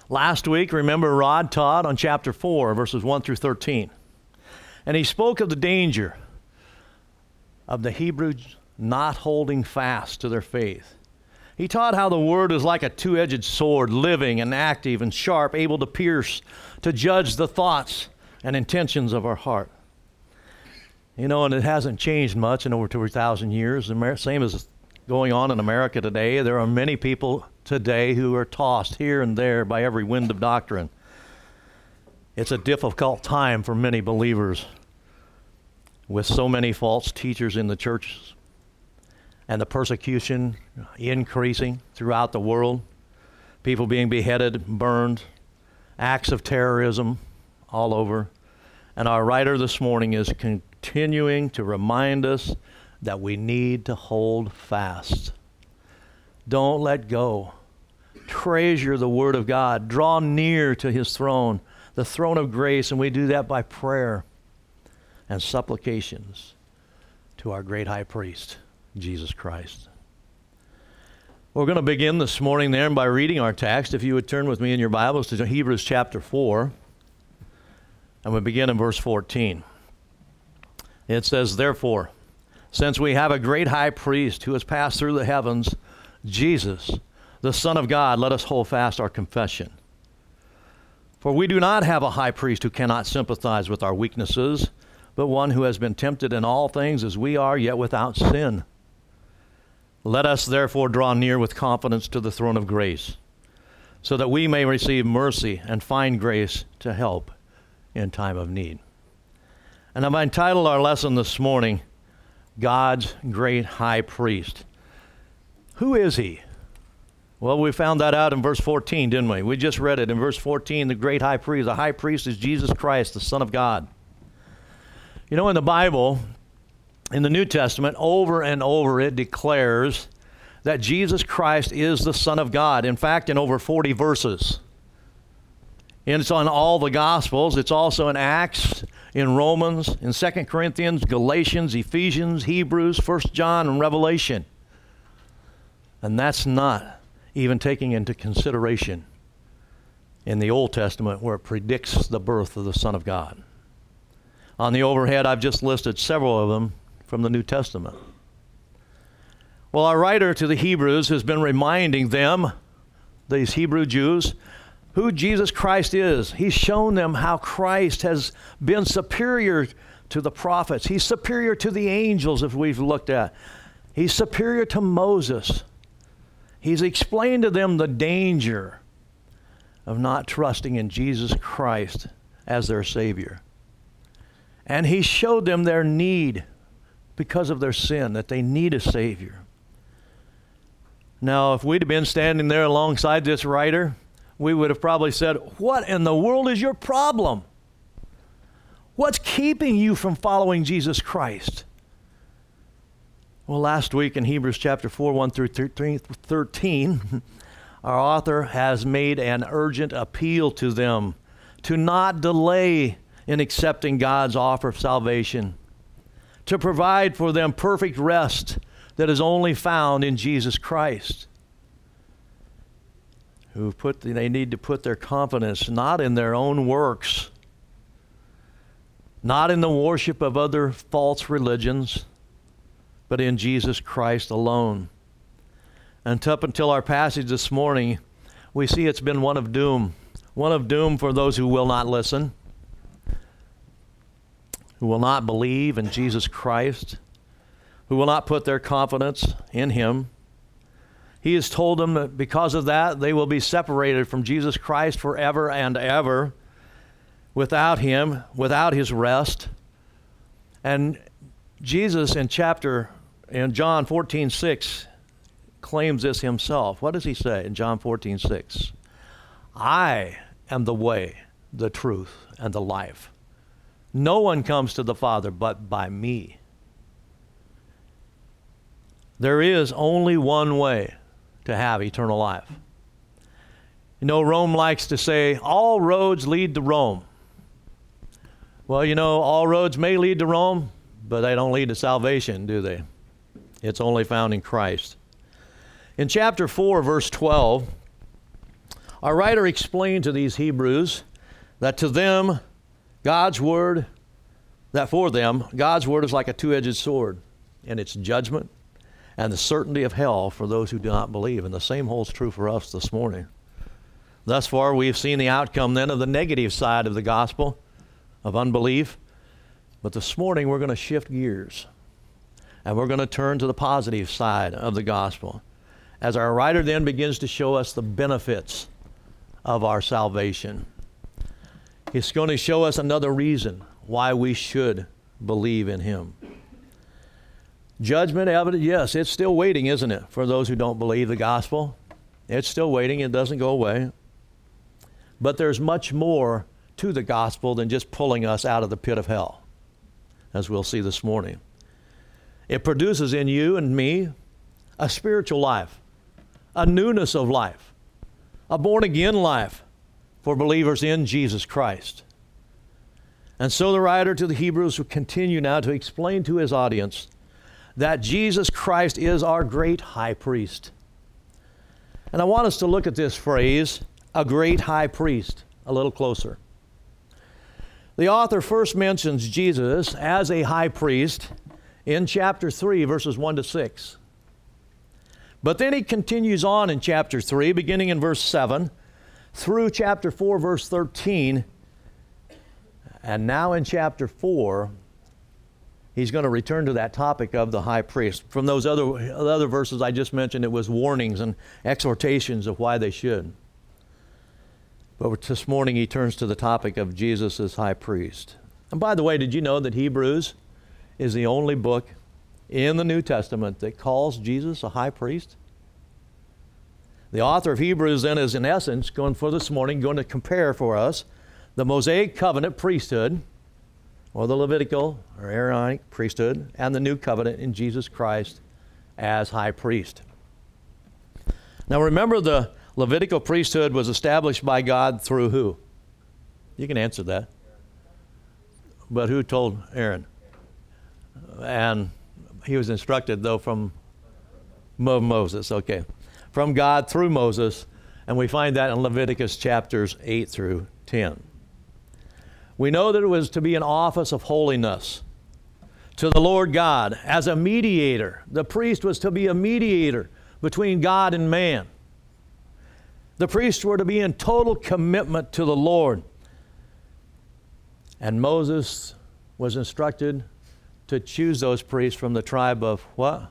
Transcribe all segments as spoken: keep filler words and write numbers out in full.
Last week, remember, Rod taught on chapter four, verses one through thirteen. And he spoke of the danger of the Hebrews not holding fast to their faith. He taught how the Word is like a two-edged sword, living and active and sharp, able to pierce, to judge the thoughts and intentions of our heart. You know, and it hasn't changed much in over two thousand years. The same as going on in America today. There are many people today who are tossed here and there by every wind of doctrine. It's a difficult time for many believers with so many false teachers in the churches and the persecution increasing throughout the world, people being beheaded, burned, acts of terrorism all over. And our writer this morning is continuing to remind us that we need to hold fast. Don't let go. Treasure the Word of God. Draw near to His throne, the throne of grace, and we do that by prayer and supplications to our great high priest, Jesus Christ. We're going to begin this morning then by reading our text. If you would turn with me in your Bibles to Hebrews chapter four, and we begin in verse fourteen. It says, "Therefore, since we have a great high priest who has passed through the heavens, Jesus, the Son of God, let us hold fast our confession. For we do not have a high priest who cannot sympathize with our weaknesses, but one who has been tempted in all things as we are, yet without sin. Let us therefore draw near with confidence to the throne of grace, so that we may receive mercy and find grace to help in time of need." And I've entitled our lesson this morning, God's Great High Priest. Who is He? Well, we found that out in verse fourteen, didn't we? We just read it in verse fourteen, the great high priest. The high priest is Jesus Christ, the Son of God. You know, in the Bible, in the New Testament, over and over it declares that Jesus Christ is the Son of God. In fact, in over forty verses. And it's on all the Gospels. It's also in Acts, in Romans, in Second Corinthians, Galatians, Ephesians, Hebrews, First John, and Revelation. And that's not even taking into consideration in the Old Testament where it predicts the birth of the Son of God. On the overhead, I've just listed several of them from the New Testament. Well, our writer to the Hebrews has been reminding them, these Hebrew Jews, who Jesus Christ is. He's shown them how Christ has been superior to the prophets. He's superior to the angels, if we've looked at. He's superior to Moses. He's explained to them the danger of not trusting in Jesus Christ as their Savior. And He showed them their need because of their sin, that they need a Savior. Now, if we'd have been standing there alongside this writer, we would have probably said, "What in the world is your problem? What's keeping you from following Jesus Christ?" Well, last week in Hebrews chapter four, one through thirteen, our author has made an urgent appeal to them to not delay in accepting God's offer of salvation, to provide for them perfect rest that is only found in Jesus Christ. Who put the, they need to put their confidence not in their own works, not in the worship of other false religions, but in Jesus Christ alone. And up until our passage this morning, we see it's been one of doom. One of doom for those who will not listen, who will not believe in Jesus Christ, who will not put their confidence in Him. He has told them that because of that, they will be separated from Jesus Christ forever and ever, without Him, without His rest. And Jesus in chapter, in John fourteen six, claims this Himself. What does He say in John fourteen six? "I am the way, the truth, and the life. No one comes to the Father but by me." There is only one way to have eternal life. You know, Rome likes to say, all roads lead to Rome. Well, you know, all roads may lead to Rome, but they don't lead to salvation, do they? It's only found in Christ. In chapter four, verse twelve, Our writer explained to these Hebrews that to them, God's word, that for them, God's word is like a two-edged sword, and it's judgment and the certainty of hell for those who do not believe. And the same holds true for us this morning. Thus far, we've seen the outcome then of the negative side of the gospel, of unbelief. But this morning, we're going to shift gears, and we're going to turn to the positive side of the gospel, as our writer then begins to show us the benefits of our salvation. He's going to show us another reason why we should believe in him. Judgment evident, yes, it's still waiting, isn't it, for those who don't believe the gospel? It's still waiting. It doesn't go away. But there's much more to the gospel than just pulling us out of the pit of hell, as we'll see this morning. It produces in you and me a spiritual life, a newness of life, a born-again life for believers in Jesus Christ. And so the writer to the Hebrews will continue now to explain to his audience that Jesus Christ is our great high priest. And I want us to look at this phrase, a great high priest, a little closer. The author first mentions Jesus as a high priest in chapter three, verses one to six. But then he continues on in chapter three, beginning in verse seven, through chapter four, verse thirteen. And now in chapter four, he's going to return to that topic of the high priest. From those other, other verses I just mentioned, it was warnings and exhortations of why they should. But this morning he turns to the topic of Jesus as high priest. And by the way, did you know that Hebrews is the only book in the New Testament that calls Jesus a high priest? The author of Hebrews then is in essence going for this morning going to compare for us the Mosaic covenant priesthood, or the Levitical or Aaronic priesthood, and the new covenant in Jesus Christ as high priest. Now remember, the Levitical priesthood was established by God through who? You can answer that. But who told Aaron? And he was instructed, though, from Mo- Moses. Okay. From God through Moses. And we find that in Leviticus chapters eight through ten. We know that it was to be an office of holiness to the Lord God as a mediator. The priest was to be a mediator between God and man. The priests were to be in total commitment to the Lord. And Moses was instructed to choose those priests from the tribe of what?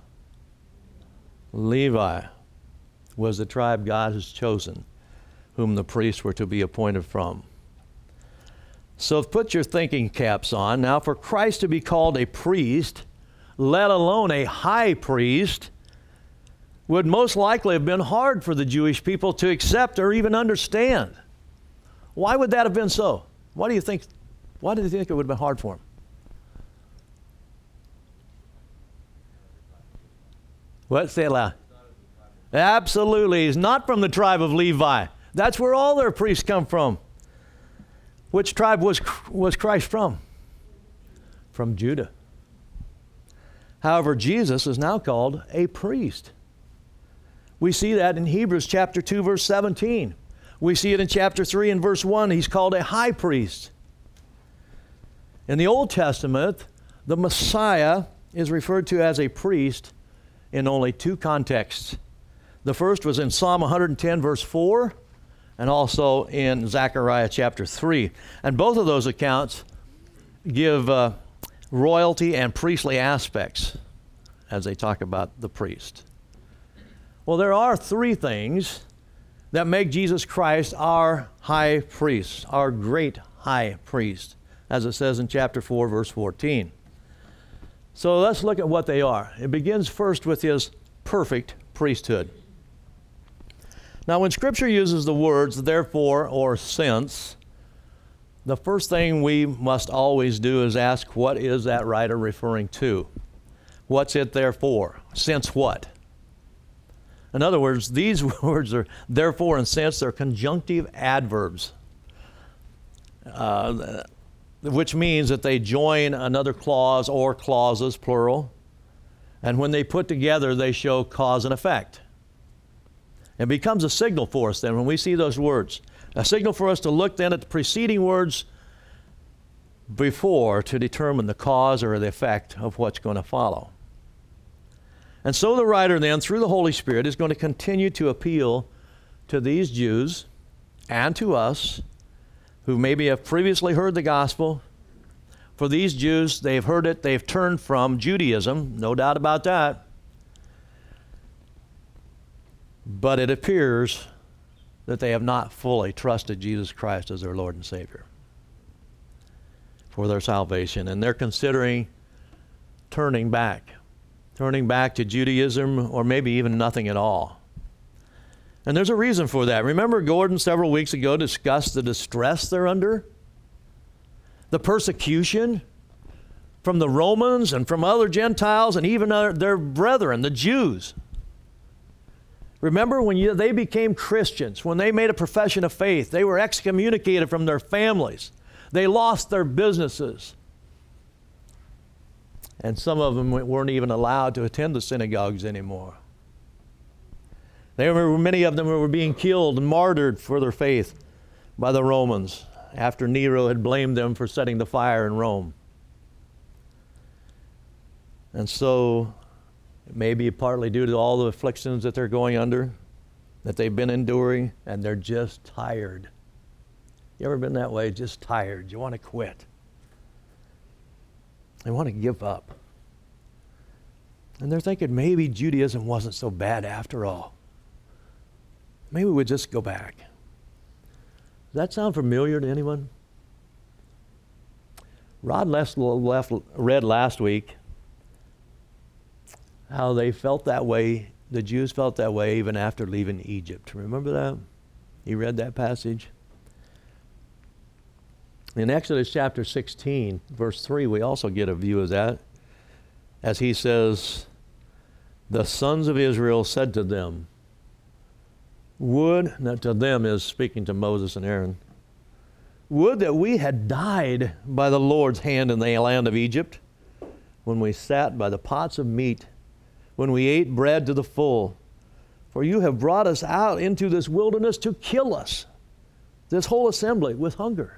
Levi was the tribe God has chosen, whom the priests were to be appointed from. So put your thinking caps on. Now, for Christ to be called a priest, let alone a high priest, would most likely have been hard for the Jewish people to accept or even understand. Why would that have been so? Why do you think, why do you think it would have been hard for them? What? Say it loud. Absolutely. He's not from the tribe of Levi. That's where all their priests come from. Which tribe was, was Christ from? From Judah. However, Jesus is now called a priest. We see that in Hebrews chapter two, verse seventeen. We see it in chapter three and verse one. He's called a high priest. In the Old Testament, the Messiah is referred to as a priest in only two contexts. The first was in Psalm one hundred ten, verse four, and also in Zechariah chapter three. And both of those accounts give uh, royalty and priestly aspects as they talk about the priest. Well, there are three things that make Jesus Christ our high priest, our great high priest, as it says in chapter four, verse fourteen. So let's look at what they are. It begins first with his perfect priesthood. Now, when Scripture uses the words therefore or since, the first thing we must always do is ask, what is that writer referring to? What's it there for? Since what? In other words, these words are therefore and since, they're conjunctive adverbs, uh, which means that they join another clause or clauses, plural, and when they put together, they show cause and effect. It becomes a signal for us then when we see those words. A signal for us to look then at the preceding words before to determine the cause or the effect of what's going to follow. And so the writer then, through the Holy Spirit, is going to continue to appeal to these Jews and to us who maybe have previously heard the gospel. For these Jews, they've heard it, they've turned from Judaism, no doubt about that. But it appears that they have not fully trusted Jesus Christ as their Lord and Savior for their salvation. And they're considering turning back, turning back to Judaism or maybe even nothing at all. And there's a reason for that. Remember Gordon several weeks ago discussed the distress they're under? The persecution from the Romans and from other Gentiles and even their brethren, the Jews. Remember when you, they became Christians, when they made a profession of faith, they were excommunicated from their families. They lost their businesses. And some of them weren't even allowed to attend the synagogues anymore. They were, many of them were being killed and martyred for their faith by the Romans after Nero had blamed them for setting the fire in Rome. And so it may be partly due to all the afflictions that they're going under, that they've been enduring, and they're just tired. You ever been that way? Just tired. You want to quit. They want to give up. And they're thinking maybe Judaism wasn't so bad after all. Maybe we'd just go back. Does that sound familiar to anyone? Rod left, left, read last week how they felt that way, the Jews felt that way even after leaving Egypt. Remember that? He read that passage. In Exodus chapter sixteen, verse three, we also get a view of that. As he says, the sons of Israel said to them, would, not to them is speaking to Moses and Aaron, would that we had died by the Lord's hand in the land of Egypt, when we sat by the pots of meat, when we ate bread to the full. For you have brought us out into this wilderness to kill us, this whole assembly, with hunger.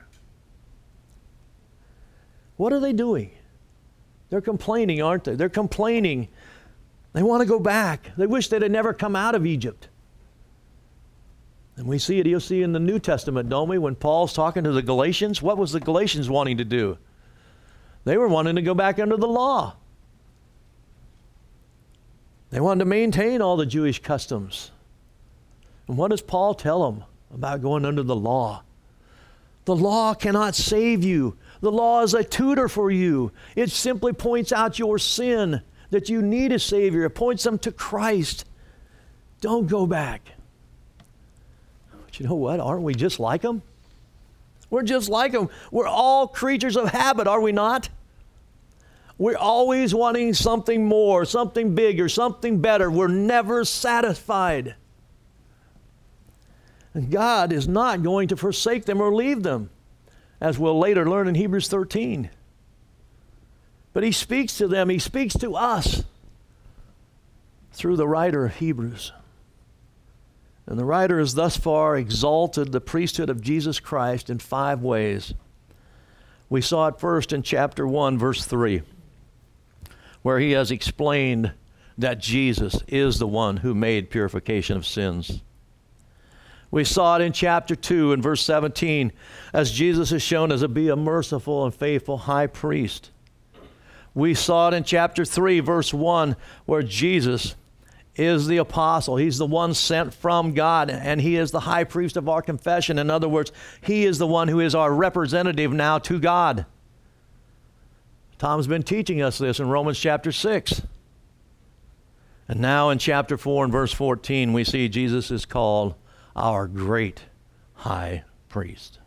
What are they doing? They're complaining, aren't they? They're complaining. They want to go back. They wish they'd have never come out of Egypt. And we see it, you'll see in the New Testament, don't we? When Paul's talking to the Galatians, what was the Galatians wanting to do? They were wanting to go back under the law. They wanted to maintain all the Jewish customs. And what does Paul tell them about going under the law? The law cannot save you. The law is a tutor for you. It simply points out your sin, that you need a Savior. It points them to Christ. Don't go back. But you know what? Aren't we just like them? We're just like them. We're all creatures of habit, are we not? We're always wanting something more, something bigger, something better. We're never satisfied. And God is not going to forsake them or leave them, as we'll later learn in Hebrews thirteen. But he speaks to them, he speaks to us through the writer of Hebrews. And the writer has thus far exalted the priesthood of Jesus Christ in five ways. We saw it first in chapter one, verse three, where he has explained that Jesus is the one who made purification of sins. We saw it in chapter two and verse seventeen, as Jesus is shown as to be a merciful and faithful high priest. We saw it in chapter three, verse one, where Jesus is the apostle. He's the one sent from God, and he is the high priest of our confession. In other words, he is the one who is our representative now to God. Tom's been teaching us this in Romans chapter six. And now in chapter four and verse fourteen, we see Jesus is called our great high priest.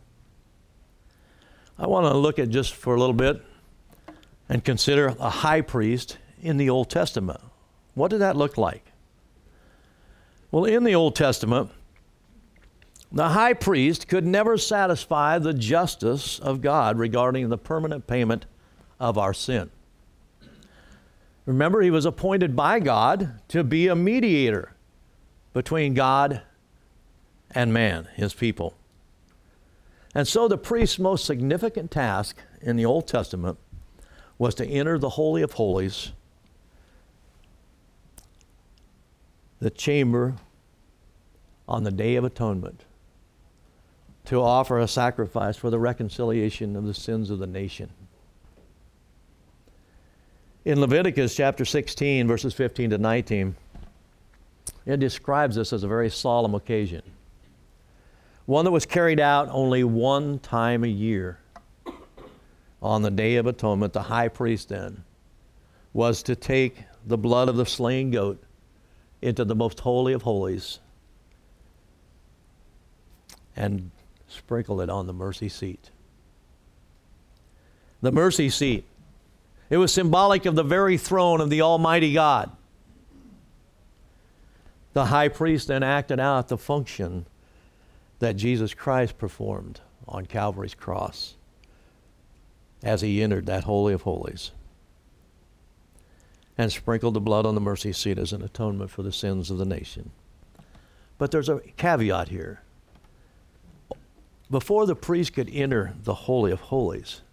I want to look at just for a little bit and consider a high priest in the Old Testament. What did that look like? Well, in the Old Testament, the high priest could never satisfy the justice of God regarding the permanent payment of our sin. Remember, he was appointed by God to be a mediator between God and man, his people. And so the priest's most significant task in the Old Testament was to enter the Holy of Holies, the chamber on the Day of Atonement, to offer a sacrifice for the reconciliation of the sins of the nation. In Leviticus chapter sixteen, verses fifteen to nineteen, it describes this as a very solemn occasion, one that was carried out only one time a year. On the Day of Atonement, the high priest then was to take the blood of the slain goat into the most holy of holies and sprinkle it on the mercy seat. The mercy seat. It was symbolic of the very throne of the Almighty God. The high priest then acted out the function that Jesus Christ performed on Calvary's cross as he entered that Holy of Holies and sprinkled the blood on the mercy seat as an atonement for the sins of the nation. But there's a caveat here. Before the priest could enter the Holy of Holies,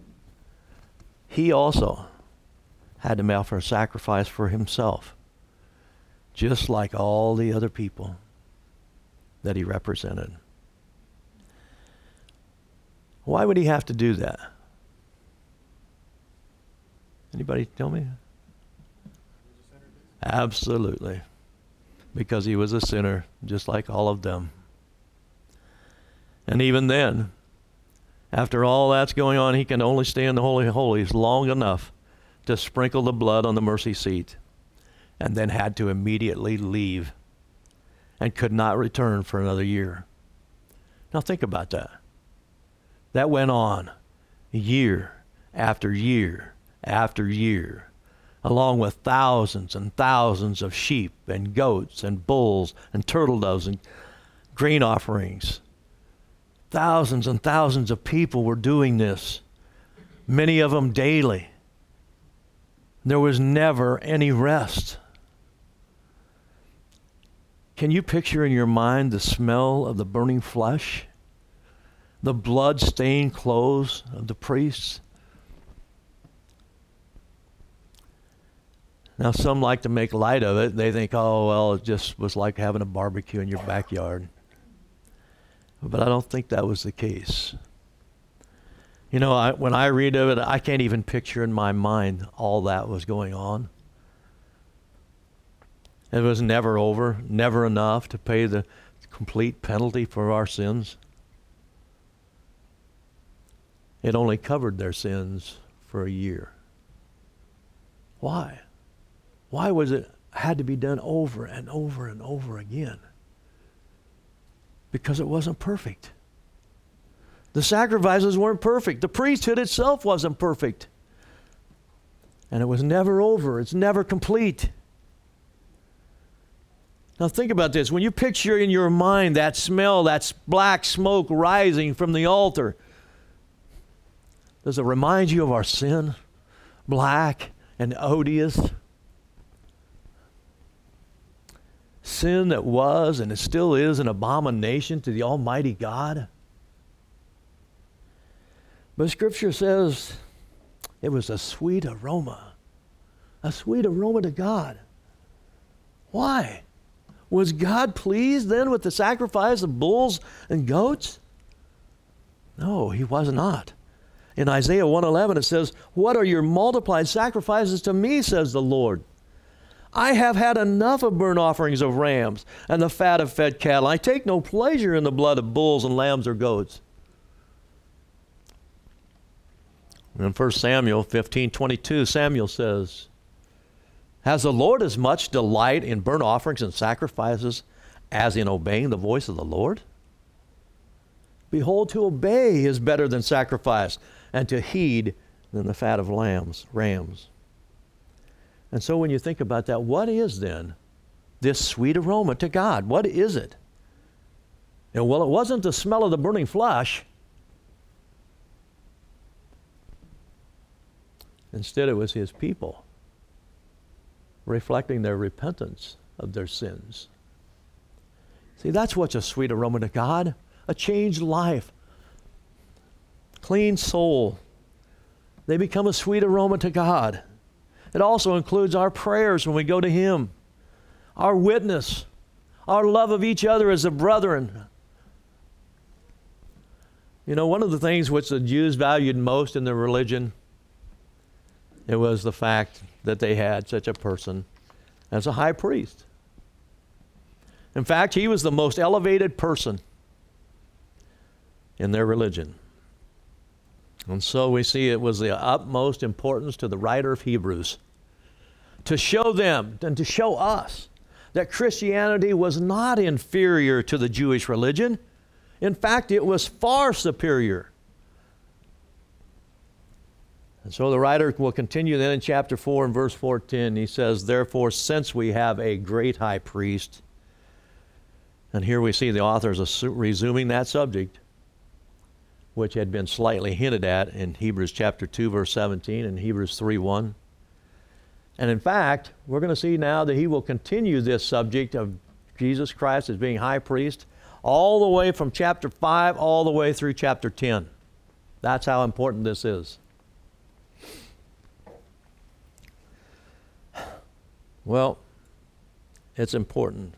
he also had to offer a sacrifice for himself, just like all the other people that he represented. Why would he have to do that? Anybody tell me? Absolutely. Because he was a sinner, just like all of them. And even then, after all that's going on, he can only stay in the Holy of Holies long enough to sprinkle the blood on the mercy seat, and then had to immediately leave and could not return for another year. Now think about that. That went on year after year after year, along with thousands and thousands of sheep and goats and bulls and turtle doves and grain offerings. Thousands and thousands of people were doing this, many of them daily. There was never any rest. Can you picture in your mind the smell of the burning flesh, the blood-stained clothes of the priests? Now, some like to make light of it. They think, oh, well, it just was like having a barbecue in your backyard. But I don't think that was the case. You know, I, when I read of it, I can't even picture in my mind all that was going on. It was never over, never enough to pay the complete penalty for our sins. It only covered their sins for a year. Why? Why was it had to be done over and over and over again? Because it wasn't perfect. The sacrifices weren't perfect. The priesthood itself wasn't perfect. And it was never over. It's never complete. Now think about this. When you picture in your mind that smell, that black smoke rising from the altar, does it remind you of our sin? Black and odious. Sin that was and it still is an abomination to the Almighty God. But Scripture says it was a sweet aroma. A sweet aroma to God. Why? Was God pleased then with the sacrifice of bulls and goats? No, he was not. In Isaiah one eleven it says, "What are your multiplied sacrifices to me, says the Lord? I have had enough of burnt offerings of rams and the fat of fed cattle. I take no pleasure in the blood of bulls and lambs or goats." In First Samuel fifteen twenty-two, Samuel says, "Has the Lord as much delight in burnt offerings and sacrifices as in obeying the voice of the Lord? Behold, to obey is better than sacrifice, and to heed than the fat of lambs, rams." And so when you think about that, what is then this sweet aroma to God? What is it? And well, it wasn't the smell of the burning flesh. Instead, it was his people reflecting their repentance of their sins See, that's what's a sweet aroma to God, a changed life, clean soul. They become a sweet aroma to God. It also includes our prayers when we go to Him, our witness, our love of each other as a brethren. You know, one of the things which the Jews valued most in their religion, it was the fact that they had such a person as a high priest. In fact, he was the most elevated person in their religion. And so we see it was the utmost importance to the writer of Hebrews to show them and to show us that Christianity was not inferior to the Jewish religion. In fact, it was far superior. And so the writer will continue then in chapter four and verse fourteen. He says, therefore, since we have a great high priest, and here we see the authors assu- resuming that subject, which had been slightly hinted at in Hebrews chapter two, verse seventeen, and Hebrews three one. And in fact, we're going to see now that he will continue this subject of Jesus Christ as being high priest all the way from chapter five all the way through chapter ten. That's how important this is. Well, it's important.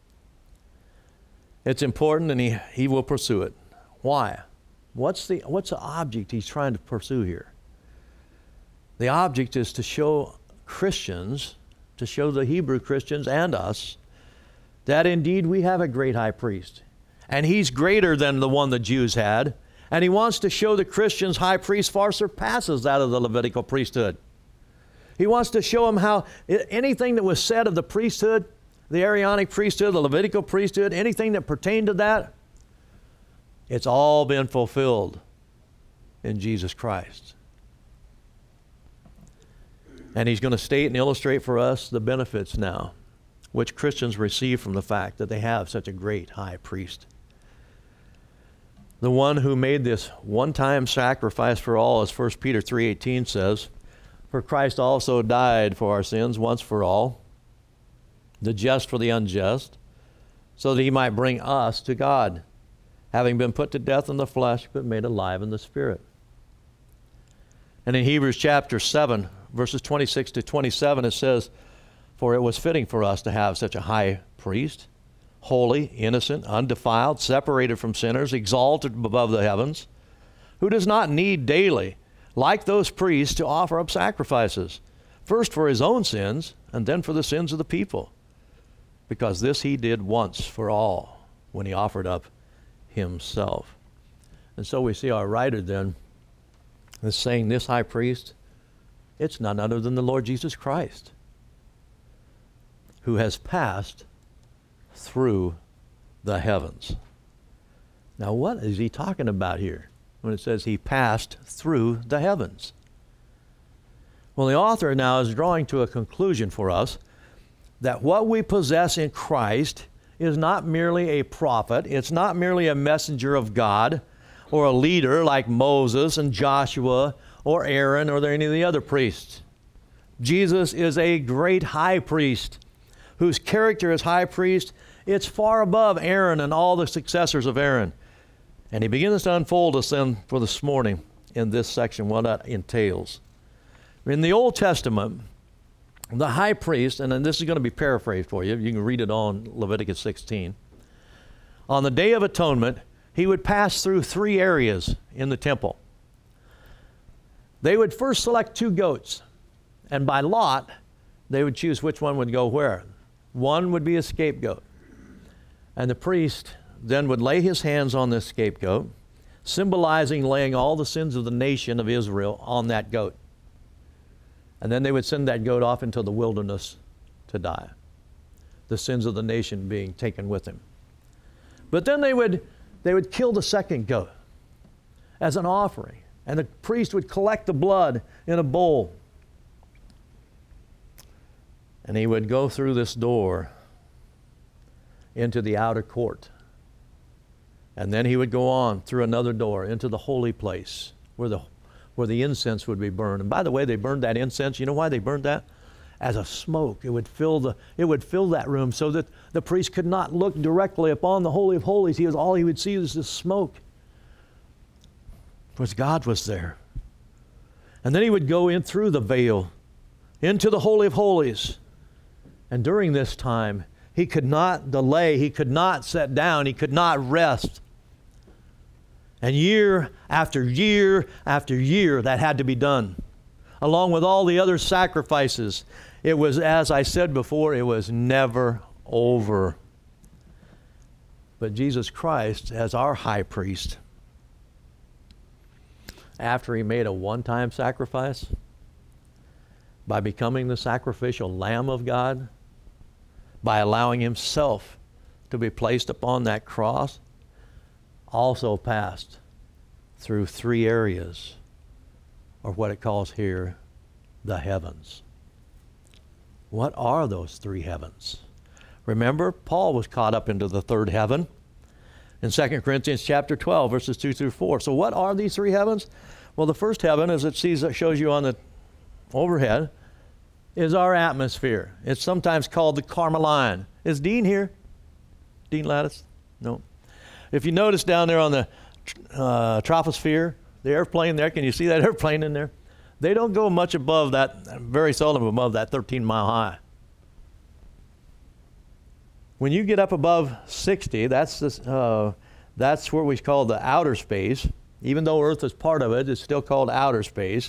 It's important, and he, he will pursue it. Why? What's the, what's the object he's trying to pursue here? The object is to show Christians, to show the Hebrew Christians and us, that indeed we have a great high priest. And he's greater than the one the Jews had. And he wants to show the Christians' high priest far surpasses that of the Levitical priesthood. He wants to show them how anything that was said of the priesthood, the Aaronic priesthood, the Levitical priesthood, anything that pertained to that, it's all been fulfilled in Jesus Christ. And he's going to state and illustrate for us the benefits now, which Christians receive from the fact that they have such a great high priest. The one who made this one-time sacrifice for all, as First Peter three eighteen says, for Christ also died for our sins once for all, the just for the unjust, so that he might bring us to God, having been put to death in the flesh, but made alive in the Spirit. And in Hebrews chapter seven, verses twenty-six to twenty-seven, it says, for it was fitting for us to have such a high priest, holy, innocent, undefiled, separated from sinners, exalted above the heavens, who does not need daily, like those priests, to offer up sacrifices, first for his own sins, and then for the sins of the people. Because this he did once for all, when he offered up himself. And so we see our writer then is saying this high priest, it's none other than the Lord Jesus Christ, who has passed through the heavens. Now, what is he talking about here when it says he passed through the heavens? Well, the author now is drawing to a conclusion for us that what we possess in Christ is not merely a prophet, it's not merely a messenger of God or a leader like Moses and Joshua or Aaron or any of the other priests. Jesus is a great high priest whose character as high priest, it's far above Aaron and all the successors of Aaron. And he begins to unfold us then for this morning in this section what that entails. In the Old Testament, the high priest, and then this is going to be paraphrased for you, you can read it on Leviticus sixteen. On the Day of Atonement, he would pass through three areas in the temple. They would first select two goats, and by lot, they would choose which one would go where. One would be a scapegoat. And the priest then would lay his hands on this scapegoat, symbolizing laying all the sins of the nation of Israel on that goat. And then they would send that goat off into the wilderness to die, the sins of the nation being taken with him. But then they would, they would kill the second goat as an offering, and the priest would collect the blood in a bowl. And he would go through this door into the outer court. And then he would go on through another door into the holy place where the, where the incense would be burned. And by the way, they burned that incense. You know why they burned that? as a smoke. It would fill the it would fill that room so that the priest could not look directly upon the Holy of Holies. He was all he would see was this smoke. Because God was there. And then he would go in through the veil into the Holy of Holies. And during this time, he could not delay, he could not sit down, he could not rest. And year after year after year, that had to be done. Along with all the other sacrifices. It was, as I said before, it was never over. But Jesus Christ, as our high priest, after he made a one-time sacrifice, by becoming the sacrificial Lamb of God, by allowing himself to be placed upon that cross, also passed through three areas, or what it calls here, the heavens. What are those three heavens? Remember, Paul was caught up into the third heaven in Second Corinthians chapter twelve, verses two through four. So what are these three heavens? Well, the first heaven, as it sees, it shows you on the overhead, is our atmosphere. It's sometimes called the Carmeline. Is Dean here? Dean Lattice? No. If you notice down there on the uh, troposphere, the airplane there, can you see that airplane in there? They don't go much above that, very seldom above that thirteen mile high. When you get up above sixty, that's, this, uh, that's what we call the outer space. Even though Earth is part of it, it's still called outer space.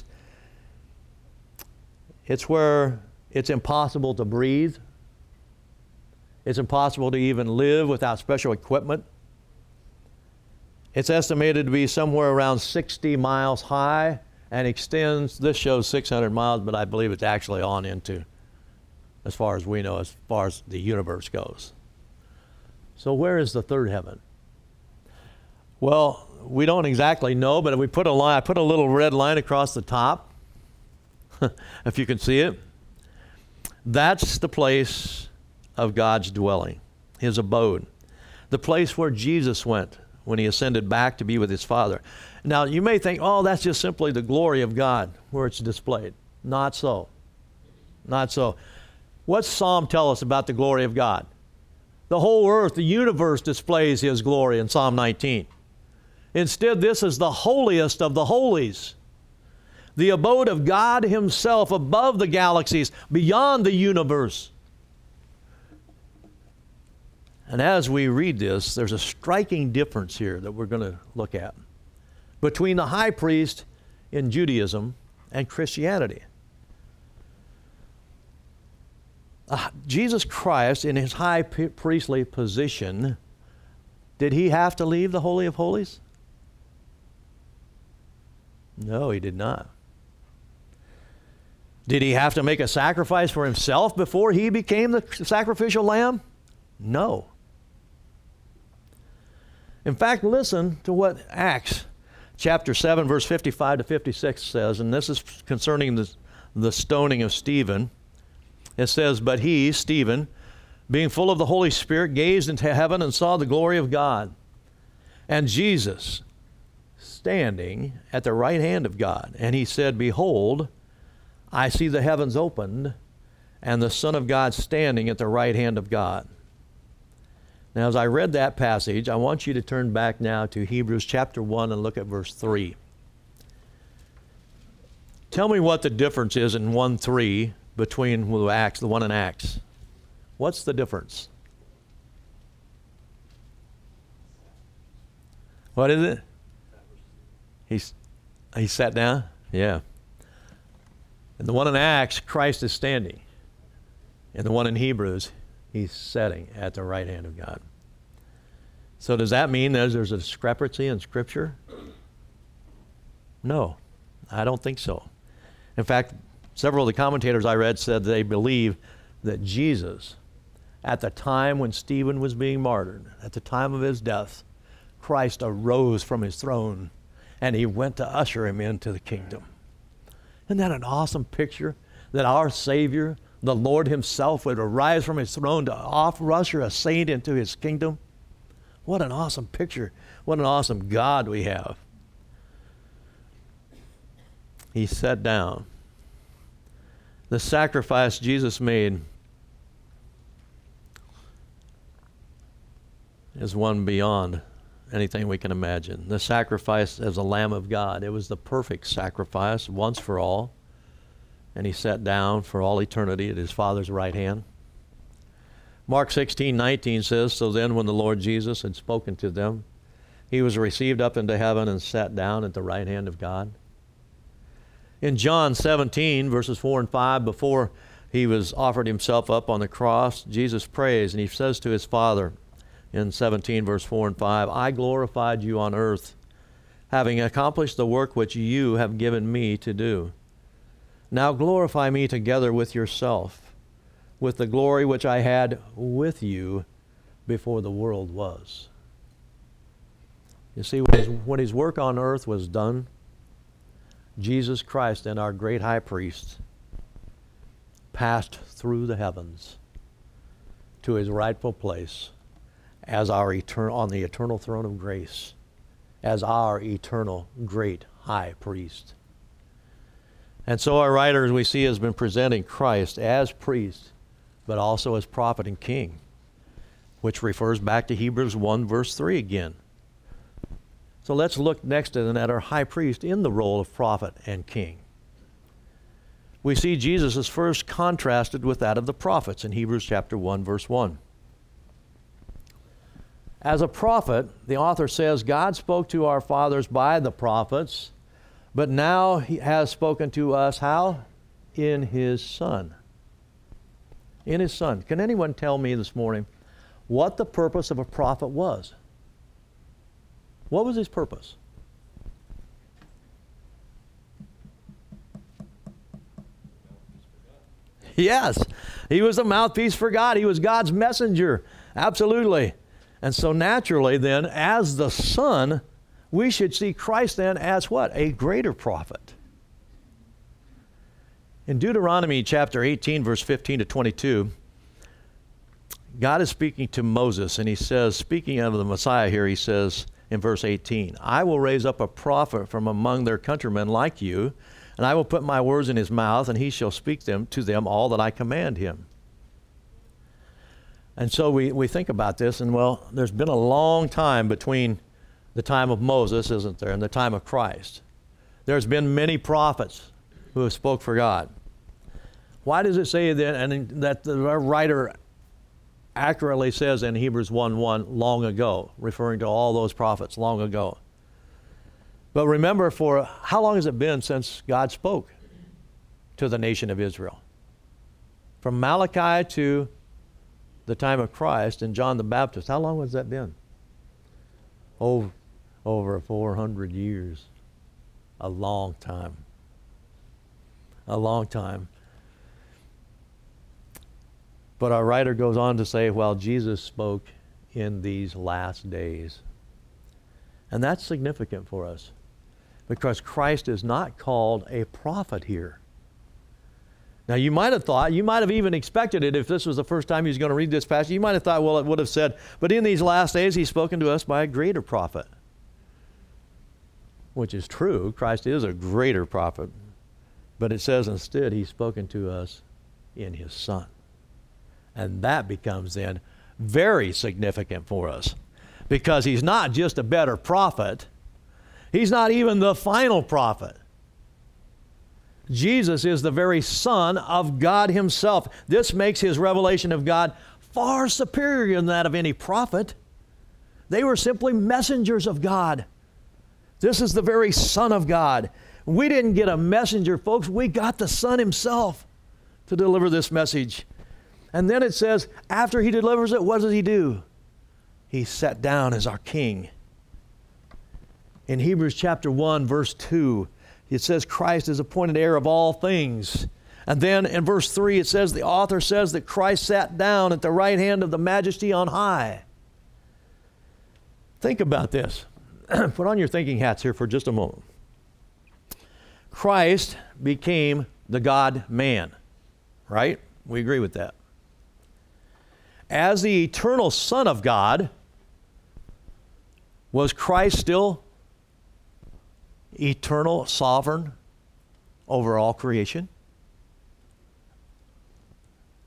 It's where it's impossible to breathe. It's impossible to even live without special equipment. It's estimated to be somewhere around sixty miles high and extends, this shows six hundred miles, but I believe it's actually on into, as far as we know, as far as the universe goes. So where is the third heaven? Well, we don't exactly know, but if we put a line, I put a little red line across the top, if you can see it. That's the place of God's dwelling, his abode, the place where Jesus went when he ascended back to be with his Father. Now, you may think, oh, that's just simply the glory of God where it's displayed. Not so. Not so. What's Psalm tell us about the glory of God? The whole earth, the universe displays his glory in Psalm nineteen. Instead, this is the holiest of the holies, the abode of God himself above the galaxies, beyond the universe. And as we read this, there's a striking difference here that we're going to look at between the high priest in Judaism and Christianity. Uh, Jesus Christ, in his high p- priestly position, did he have to leave the Holy of Holies? No, he did not. Did he have to make a sacrifice for himself before he became the sacrificial lamb? No. In fact, listen to what Acts chapter seven, verse fifty-five to fifty-six says, and this is concerning the, the stoning of Stephen. It says, "But he, Stephen, being full of the Holy Spirit, gazed into heaven and saw the glory of God, and Jesus standing at the right hand of God. And he said, Behold, I see the heavens opened, and the Son of God standing at the right hand of God." Now, as I read that passage, I want you to turn back now to Hebrews chapter one and look at verse three. Tell me what the difference is in one three between the Acts, the one in Acts. What's the difference? What is it? He's he sat down? Yeah. And the one in Acts, Christ is standing. And the one in Hebrews, he's sitting at the right hand of God. So does that mean that there's a discrepancy in Scripture? No, I don't think so. In fact, several of the commentators I read said they believe that Jesus, at the time when Stephen was being martyred, at the time of his death, Christ arose from his throne and he went to usher him into the kingdom. Isn't that an awesome picture? That our Savior, the Lord himself, would arise from his throne to offer, usher a saint into his kingdom? What an awesome picture. What an awesome God we have. He sat down. The sacrifice Jesus made is one beyond anything we can imagine. The sacrifice as a Lamb of God, it was the perfect sacrifice once for all. And he sat down for all eternity at his Father's right hand. Mark sixteen nineteen says, so then when the Lord Jesus had spoken to them, he was received up into heaven and sat down at the right hand of God. In John seventeen, verses four and five, before he was offered himself up on the cross, Jesus prays, and he says to his Father in seventeen, verse four and five, I glorified you on earth, having accomplished the work which you have given me to do. Now glorify me together with yourself, with the glory which I had with you before the world was. You see, when his, when his work on earth was done, Jesus Christ and our great high priest passed through the heavens to his rightful place as our etern- on the eternal throne of grace, as our eternal great high priest. And so our writer, as we see, has been presenting Christ as priest, but also as prophet and king, which refers back to Hebrews one, verse three again. So let's look next then at our high priest in the role of prophet and king. We see Jesus is first contrasted with that of the prophets in Hebrews chapter one, verse one. As a prophet, the author says, God spoke to our fathers by the prophets, but now he has spoken to us how? In his Son. In his Son. Can anyone tell me this morning what the purpose of a prophet was? What was his purpose? Yes, he was a mouthpiece for God. He was God's messenger. Absolutely. And so naturally then, as the Son, we should see Christ then as what? A greater prophet. In Deuteronomy chapter eighteen, verse fifteen to twenty-two, God is speaking to Moses, and he says, speaking of the Messiah here, he says in verse eighteen, I will raise up a prophet from among their countrymen like you, and I will put my words in his mouth, and he shall speak them to them all that I command him. And so we, we think about this, and well, there's been a long time between the time of Moses, isn't there, and the time of Christ. There's been many prophets who have spoke for God. Why does it say that, and that the writer accurately says in Hebrews one one, long ago, referring to all those prophets long ago? But remember, for how long has it been since God spoke to the nation of Israel? From Malachi to the time of Christ and John the Baptist, how long has that been? Oh, over four hundred years. A long time. A long time. But our writer goes on to say, well, Jesus spoke in these last days. And that's significant for us, because Christ is not called a prophet here. Now, you might have thought, you might have even expected it if this was the first time he was going to read this passage. You might have thought, well, it would have said, but in these last days he's spoken to us by a greater prophet. Which is true. Christ is a greater prophet. But it says instead he's spoken to us in his Son. And that becomes then very significant for us, because he's not just a better prophet. He's not even the final prophet. Jesus is the very Son of God himself. This makes his revelation of God far superior than that of any prophet. They were simply messengers of God. This is the very Son of God. We didn't get a messenger, folks. We got the Son himself to deliver this message. And then it says, after he delivers it, what does he do? He sat down as our King. In Hebrews chapter one, verse two, it says Christ is appointed heir of all things. And then in verse three, it says, the author says that Christ sat down at the right hand of the Majesty on high. Think about this. Put on your thinking hats here for just a moment. Christ became the God-man, right? We agree with that. As the eternal Son of God, was Christ still eternal sovereign over all creation?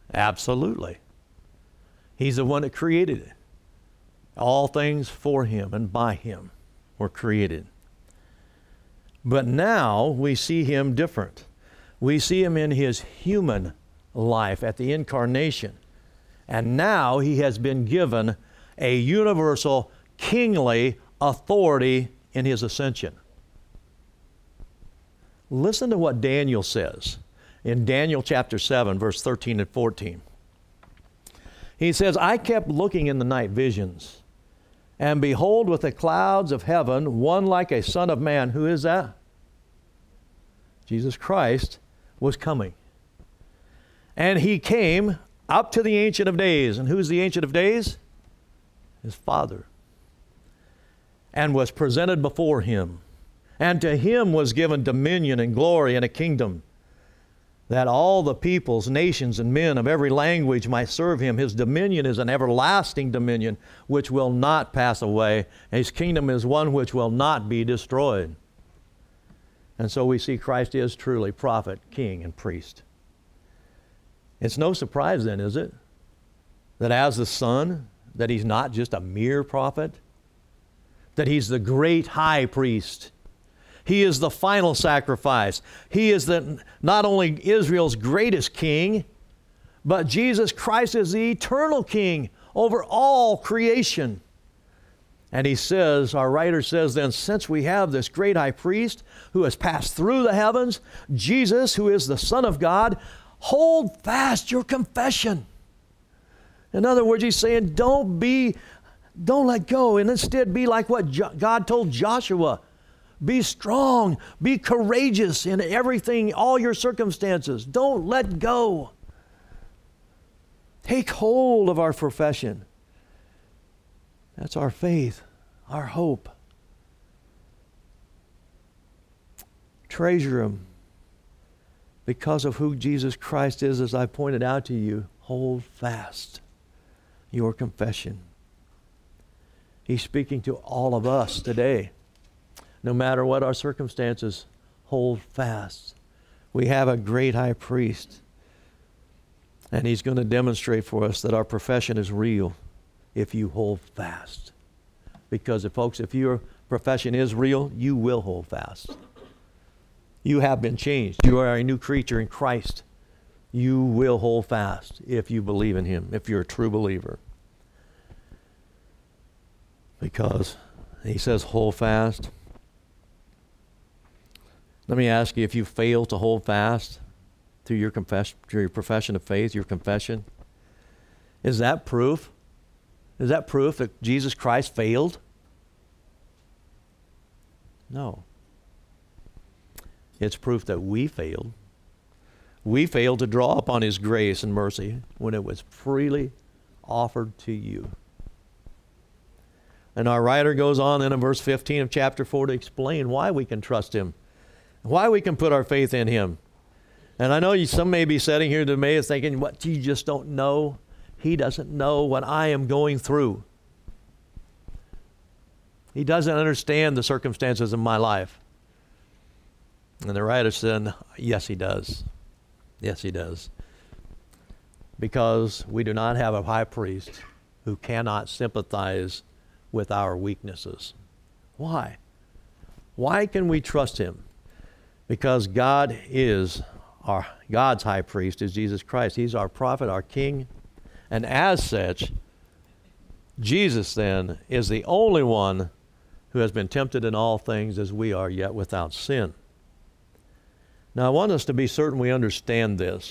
Absolutely. He's the one that created it. All things for him and by him were created. But now we see him different. We see him in his human life at the incarnation. And now he has been given a universal kingly authority in his ascension. Listen to what Daniel says in Daniel chapter seven, verse thirteen and fourteen. He says, I kept looking in the night visions, and behold, with the clouds of heaven, one like a son of man. Who is that? Jesus Christ was coming. And he came up to the Ancient of Days. And who's the Ancient of Days? His Father. And was presented before him. And to him was given dominion and glory and a kingdom, that all the peoples, nations, and men of every language might serve him. His dominion is an everlasting dominion which will not pass away. His kingdom is one which will not be destroyed. And so we see Christ is truly prophet, king, and priest. It's no surprise then, is it, that as the Son, that he's not just a mere prophet, that he's the great high priest. He is the final sacrifice. He is the, not only Israel's greatest king, but Jesus Christ is the eternal king over all creation. And he says, our writer says then, since we have this great high priest who has passed through the heavens, Jesus, who is the Son of God, hold fast your confession. In other words, he's saying, don't be, don't let go, and instead be like what Jo- God told Joshua. Be strong, be courageous in everything, all your circumstances. Don't let go. Take hold of our profession. That's our faith, our hope. Treasure him. Because of who Jesus Christ is, as I pointed out to you, hold fast your confession. He's speaking to all of us today. No matter what our circumstances, hold fast. We have a great high priest, and he's going to demonstrate for us that our profession is real if you hold fast. Because, if, folks, if your profession is real, you will hold fast. You have been changed. You are a new creature in Christ. You will hold fast if you believe in him, if you're a true believer. Because he says, hold fast. Let me ask you, if you fail to hold fast through your confession, through your profession of faith, your confession, is that proof? Is that proof that Jesus Christ failed? No. It's proof that we failed. We failed to draw upon his grace and mercy when it was freely offered to you. And our writer goes on in verse fifteen of chapter four to explain why we can trust him, why we can put our faith in him. And I know you, some may be sitting here today thinking, what, you just don't know? He doesn't know what I am going through. He doesn't understand the circumstances of my life. And the writer said, yes, he does. Yes, he does. Because we do not have a high priest who cannot sympathize with our weaknesses. Why? Why can we trust him? Because God is our, God's high priest is Jesus Christ. He's our prophet, our king. And as such, Jesus then is the only one who has been tempted in all things as we are, yet without sin. Now, I want us to be certain we understand this.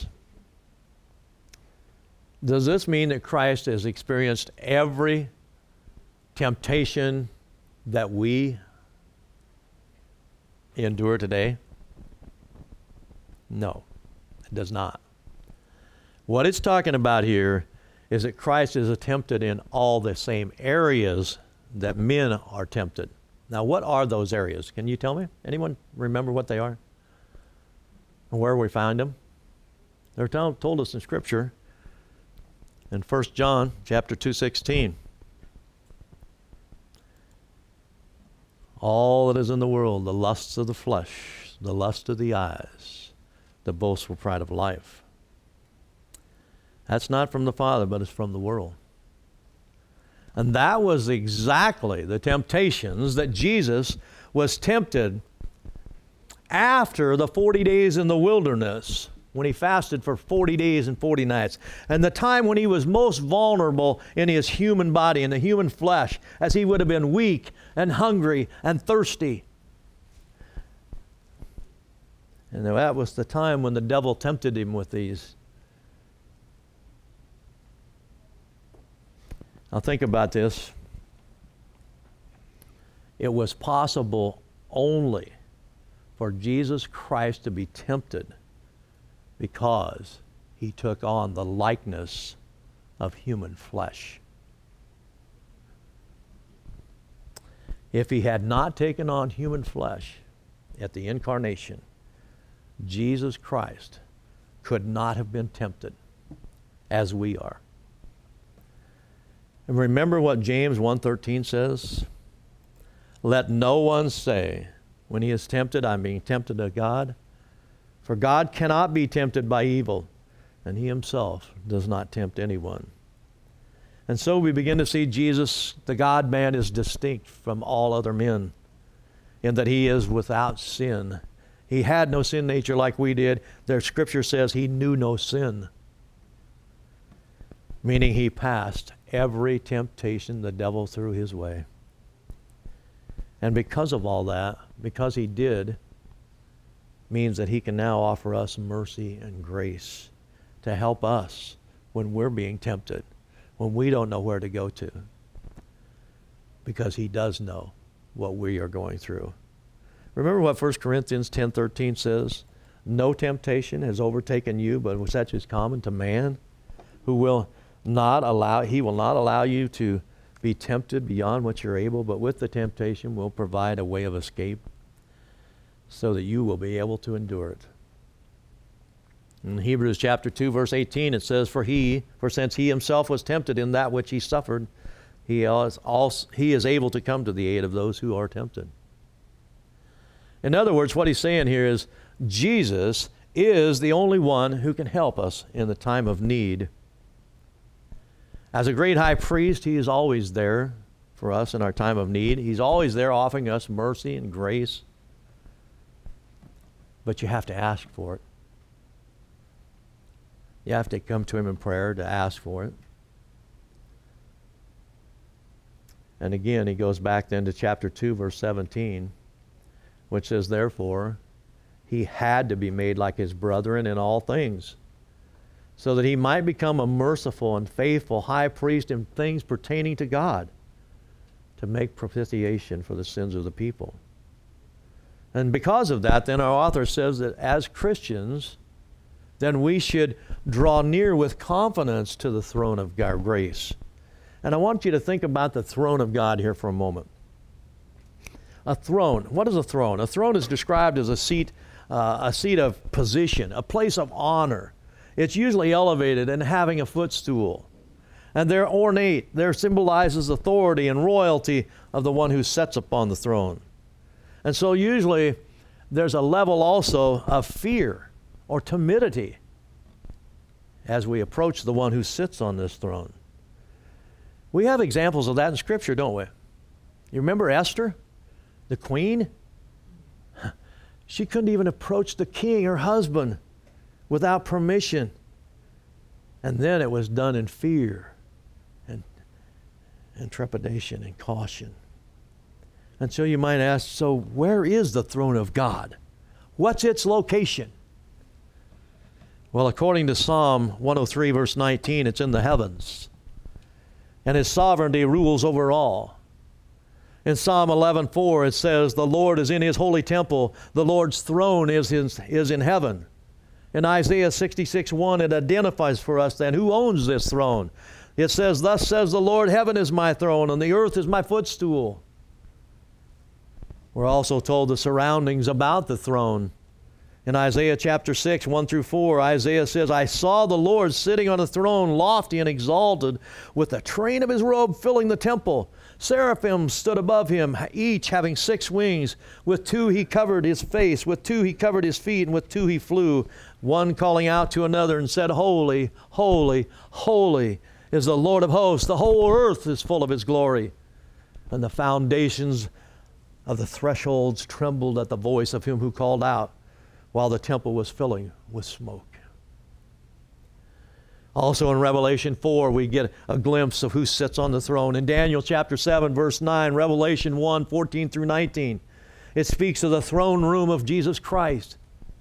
Does this mean that Christ has experienced every temptation that we endure today? No, it does not. What it's talking about here is that Christ is tempted in all the same areas that men are tempted. Now, what are those areas? Can you tell me? Anyone remember what they are? And where we find them? They're told, told us in Scripture in First John chapter two sixteen. All that is in the world, the lusts of the flesh, the lust of the eyes, the boastful pride of life. That's not from the Father, but it's from the world. And that was exactly the temptations that Jesus was tempted after the forty days in the wilderness, when he fasted for forty days and forty nights. And the time when he was most vulnerable in his human body, in the human flesh, as he would have been weak and hungry and thirsty. And that was the time when the devil tempted him with these. Now think about this. It was possible only for Jesus Christ to be tempted because he took on the likeness of human flesh. If he had not taken on human flesh at the incarnation, Jesus Christ could not have been tempted as we are. And remember what James one thirteen says? Let no one say, when he is tempted, I'm being tempted of God. For God cannot be tempted by evil, and he himself does not tempt anyone. And so we begin to see Jesus, the God-man, is distinct from all other men in that he is without sin. He had no sin nature like we did. Their scripture says he knew no sin, meaning he passed every temptation the devil threw his way. And because of all that, because he did, means that he can now offer us mercy and grace to help us when we're being tempted, when we don't know where to go to, because he does know what we are going through. Remember what First Corinthians ten thirteen says? No temptation has overtaken you, but such is common to man, who will not allow, he will not allow you to be tempted beyond what you're able, but with the temptation will provide a way of escape so that you will be able to endure it. In Hebrews chapter two, verse eighteen, it says, For he, for since he himself was tempted in that which he suffered, he is, also, he is able to come to the aid of those who are tempted. In other words, what he's saying here is, Jesus is the only one who can help us in the time of need. As a great high priest, he is always there for us in our time of need. He's always there offering us mercy and grace. But you have to ask for it. You have to come to him in prayer to ask for it. And again, he goes back then to chapter two, verse seventeen, which says, Therefore, he had to be made like his brethren in all things, so that he might become a merciful and faithful high priest in things pertaining to God, to make propitiation for the sins of the people. And because of that, then our author says that as Christians, then we should draw near with confidence to the throne of God, grace. And I want you to think about the throne of God here for a moment. A throne. What is a throne? A throne is described as a seat, uh, a seat of position, a place of honor. It's usually elevated and having a footstool. And they're ornate. There symbolizes authority and royalty of the one who sits upon the throne. And so usually there's a level also of fear or timidity as we approach the one who sits on this throne. We have examples of that in Scripture, don't we? You remember Esther, the queen? She couldn't even approach the king, her husband, without permission. And then it was done in fear and, and trepidation and caution. And so you might ask, so where is the throne of God? What's its location? Well, according to Psalm one oh three, verse nineteen, it's in the heavens. And his sovereignty rules over all. In Psalm eleven four, it says, the Lord is in his holy temple. The Lord's throne is in, is in heaven. In Isaiah sixty-six one, it identifies for us then who owns this throne. It says, thus says the Lord, heaven is my throne, and the earth is my footstool. We're also told the surroundings about the throne. In Isaiah chapter six, one through four, Isaiah says, I saw the Lord sitting on a throne, lofty and exalted, with the train of his robe filling the temple. Seraphim stood above him, each having six wings. With two he covered his face, with two he covered his feet, and with two he flew. One calling out to another and said, Holy, holy, holy is the Lord of hosts. The whole earth is full of his glory. And the foundations of the thresholds trembled at the voice of him who called out, while the temple was filling with smoke. Also in Revelation four, we get a glimpse of who sits on the throne. In Daniel chapter seven, verse nine, Revelation one, fourteen through nineteen, it speaks of the throne room of Jesus Christ.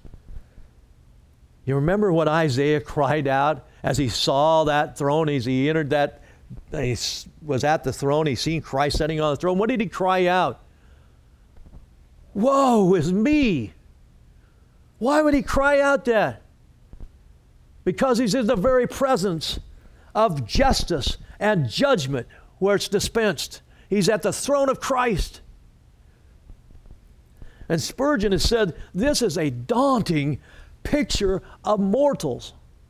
You remember what Isaiah cried out as he saw that throne, as he entered that, he was at the throne, he seen Christ sitting on the throne. What did he cry out? Woe is me! Why would he cry out that? Because he's in the very presence of justice and judgment where it's dispensed. He's at the throne of Christ. And Spurgeon has said, this is a daunting picture of mortals.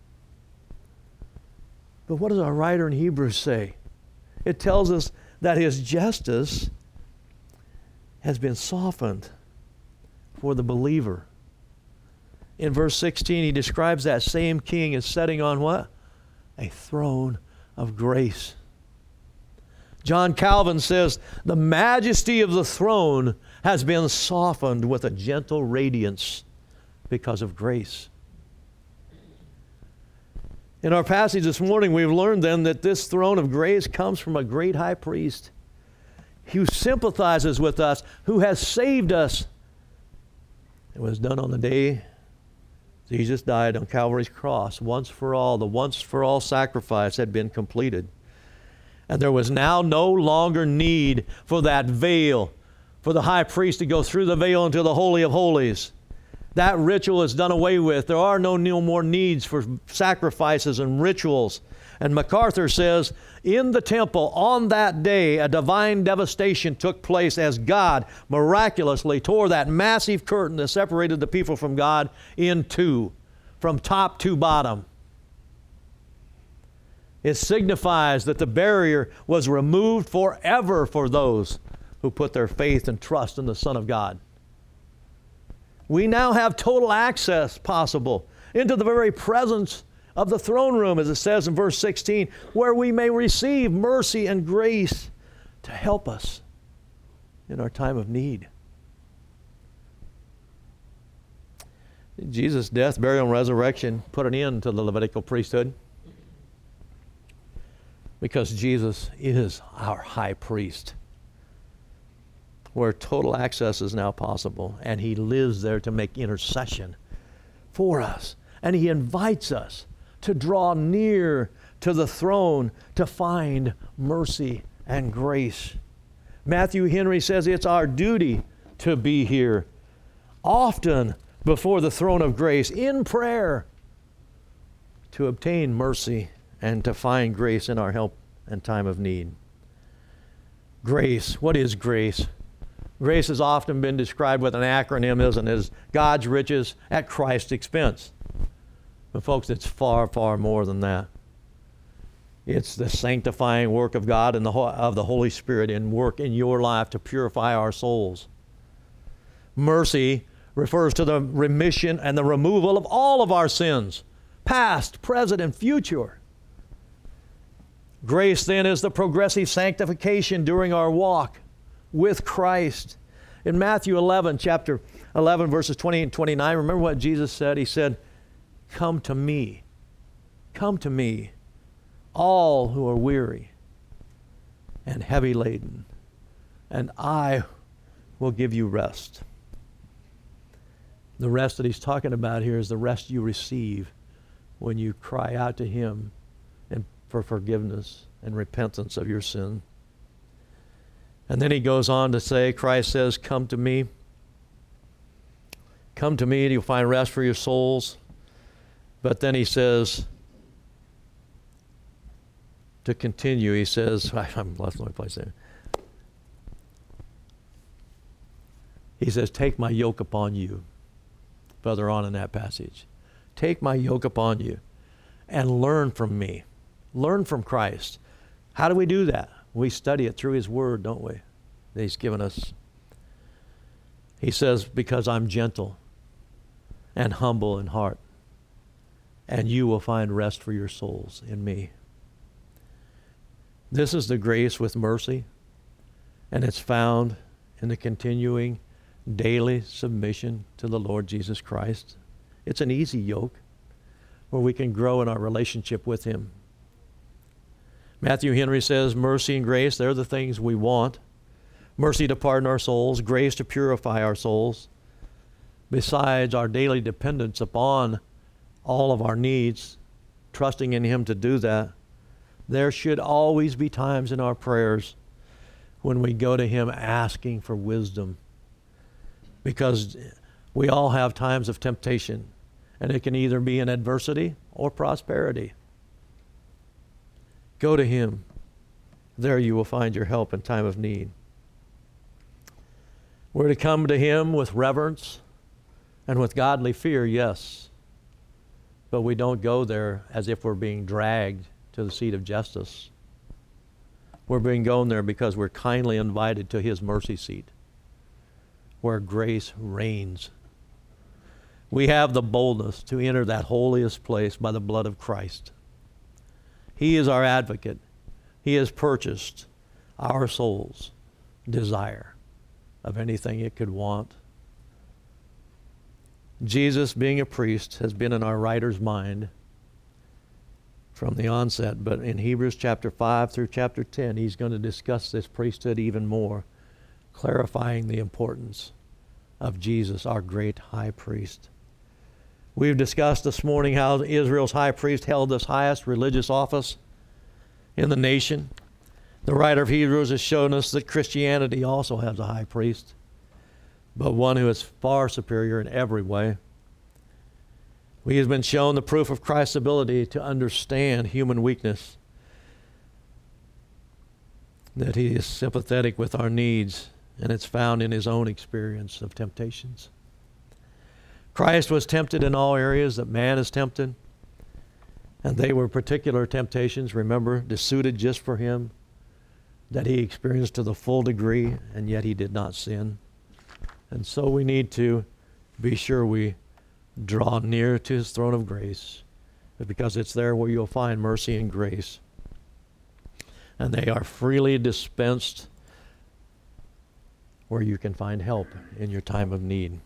But what does our writer in Hebrews say? It tells us that his justice has been softened for the believer. In verse sixteen, he describes that same king as sitting on what? A throne of grace. John Calvin says, the majesty of the throne has been softened with a gentle radiance because of grace. In our passage this morning, we've learned then that this throne of grace comes from a great high priest who sympathizes with us, who has saved us. It was done on the day Jesus died on Calvary's cross. Once for all, the once for all sacrifice had been completed. And there was now no longer need for that veil, for the high priest to go through the veil into the Holy of Holies. That ritual is done away with. There are no, no more needs for sacrifices and rituals. And MacArthur says, in the temple on that day, a divine devastation took place as God miraculously tore that massive curtain that separated the people from God in two, from top to bottom. It signifies that the barrier was removed forever for those who put their faith and trust in the Son of God. We now have total access possible into the very presence of the throne room, as it says in verse sixteen, where we may receive mercy and grace to help us in our time of need. Jesus' death, burial, and resurrection put an end to the Levitical priesthood because Jesus is our high priest, where total access is now possible, and he lives there to make intercession for us. And he invites us to draw near to the throne to find mercy and grace. Matthew Henry says it's our duty to be here often before the throne of grace in prayer to obtain mercy and to find grace in our help and time of need. Grace. What is grace? Grace has often been described with an acronym, isn't it? As God's riches at Christ's expense. But folks, it's far, far more than that. It's the sanctifying work of God and the, of the Holy Spirit in work in your life to purify our souls. Mercy refers to the remission and the removal of all of our sins, past, present, and future. Grace then is the progressive sanctification during our walk with Christ. In Matthew eleven, chapter eleven, verses twenty-eight and twenty-nine, remember what Jesus said? He said, come to me, come to me, all who are weary and heavy laden, and I will give you rest. The rest that he's talking about here is the rest you receive when you cry out to him and for forgiveness and repentance of your sin. And then he goes on to say, Christ says, come to me. Come to me and you'll find rest for your souls. But then he says, to continue, he says, I'm lost my place there. He says, take my yoke upon you, further on in that passage. Take my yoke upon you and learn from me. Learn from Christ. How do we do that? We study it through his word, don't we? That he's given us. He says, because I'm gentle and humble in heart, and you will find rest for your souls in me. This is the grace with mercy, and it's found in the continuing daily submission to the Lord Jesus Christ. It's an easy yoke where we can grow in our relationship with him. Matthew Henry says, mercy and grace, they're the things we want. Mercy to pardon our souls, grace to purify our souls. Besides our daily dependence upon all of our needs, trusting in him to do that, there should always be times in our prayers when we go to him asking for wisdom. Because we all have times of temptation, and it can either be in adversity or prosperity. Go to him. There you will find your help in time of need. We're to come to him with reverence and with godly fear, yes. But we don't go there as if we're being dragged to the seat of justice. We're being going there because we're kindly invited to his mercy seat, where grace reigns. We have the boldness to enter that holiest place by the blood of Christ. He is our advocate. He has purchased our soul's desire of anything it could want. Jesus, being a priest, has been in our writer's mind from the onset, but in Hebrews chapter five through chapter ten, he's going to discuss this priesthood even more, clarifying the importance of Jesus, our great high priest. We've discussed this morning how Israel's high priest held this highest religious office in the nation. The writer of Hebrews has shown us that Christianity also has a high priest, but one who is far superior in every way. We have been shown the proof of Christ's ability to understand human weakness, that he is sympathetic with our needs, and it's found in his own experience of temptations. Christ was tempted in all areas that man is tempted, and they were particular temptations, remember, suited just for him, that he experienced to the full degree, and yet he did not sin. And so we need to be sure we draw near to his throne of grace, because it's there where you'll find mercy and grace. And they are freely dispensed where you can find help in your time of need.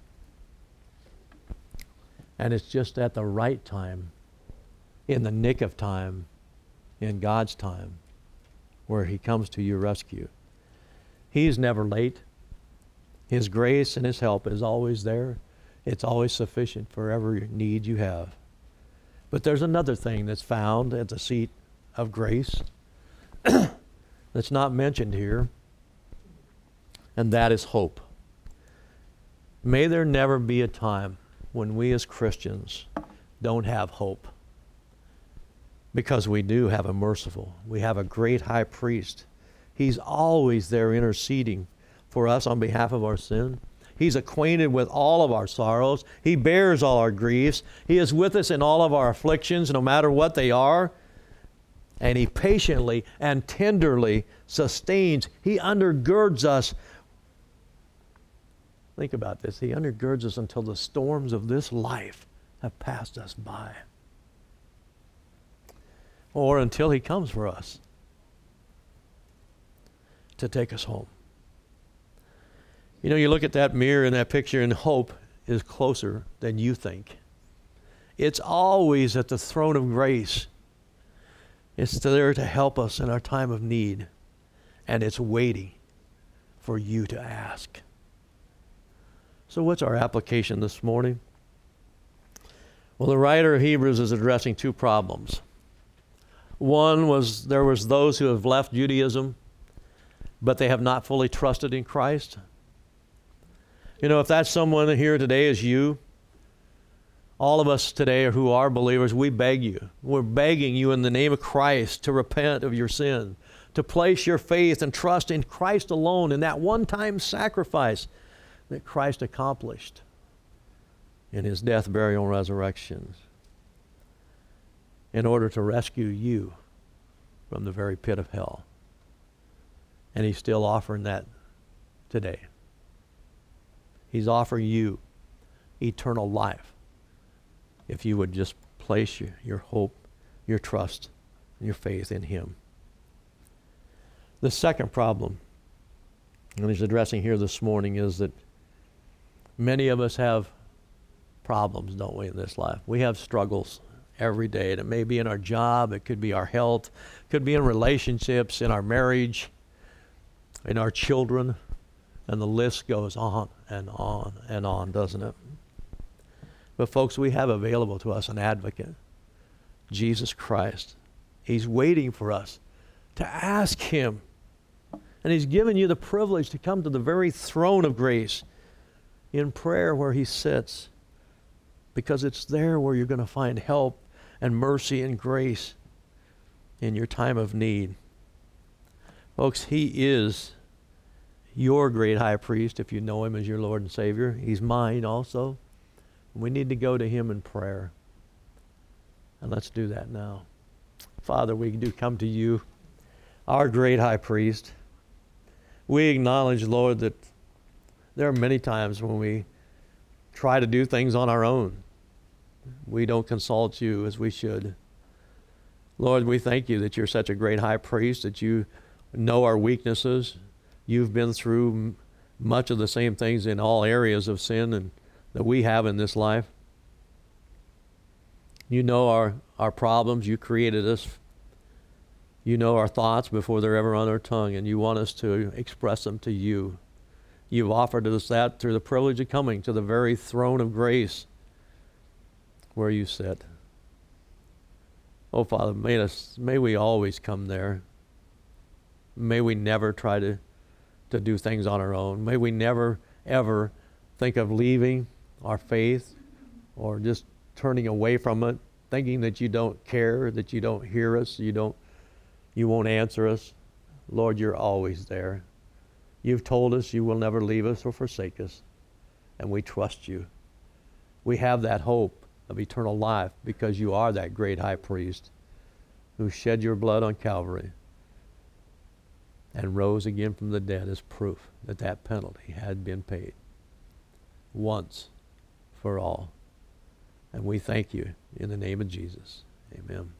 And it's just at the right time, in the nick of time, in God's time, where he comes to your rescue. He's never late. His grace and his help is always there. It's always sufficient for every need you have. But there's another thing that's found at the seat of grace that's not mentioned here, and that is hope. May there never be a time when we as Christians don't have hope, because we do have a merciful, we have a great high priest. He's always there interceding for us on behalf of our sin. He's acquainted with all of our sorrows. He bears all our griefs. He is with us in all of our afflictions, no matter what they are. And he patiently and tenderly sustains. He undergirds us. Think about this. He undergirds us until the storms of this life have passed us by, or until he comes for us to take us home. You know, you look at that mirror and that picture, and hope is closer than you think. It's always at the throne of grace. It's there to help us in our time of need, and it's waiting for you to ask. So what's our application this morning? Well, the writer of Hebrews is addressing two problems. One was there was those who have left Judaism, but they have not fully trusted in Christ. You know, if that's someone here today as you, all of us today who are believers, we beg you. We're begging you in the name of Christ to repent of your sin, to place your faith and trust in Christ alone, in that one-time sacrifice that Christ accomplished in his death, burial, and resurrection in order to rescue you from the very pit of hell. And he's still offering that today. He's offering you eternal life if you would just place your, your hope, your trust, and your faith in him. The second problem, and he's addressing here this morning, is that many of us have problems, don't we, in this life? We have struggles every day. And it may be in our job, it could be our health, it could be in relationships, in our marriage, in our children, and the list goes on and on and on, doesn't it? But folks, we have available to us an advocate, Jesus Christ. He's waiting for us to ask him. And he's given you the privilege to come to the very throne of grace in prayer where he sits, because it's there where you're going to find help and mercy and grace in your time of need. Folks, he is your great high priest if you know him as your Lord and Savior. He's mine also. We need to go to him in prayer. And let's do that now. Father, we do come to you, our great high priest. We acknowledge, Lord, that there are many times when we try to do things on our own. We don't consult you as we should. Lord, we thank you that you're such a great high priest, that you know our weaknesses. You've been through m- much of the same things in all areas of sin and that we have in this life. You know our, our problems. You created us. You know our thoughts before they're ever on our tongue, and you want us to express them to you. You've offered us that through the privilege of coming to the very throne of grace where you sit. Oh, Father, may us, may we always come there. May we never try to, to do things on our own. May we never, ever think of leaving our faith or just turning away from it, thinking that you don't care, that you don't hear us, you don't, you won't answer us. Lord, you're always there. You've told us you will never leave us or forsake us, and we trust you. We have that hope of eternal life because you are that great high priest who shed your blood on Calvary and rose again from the dead as proof that that penalty had been paid once for all. And we thank you in the name of Jesus. Amen.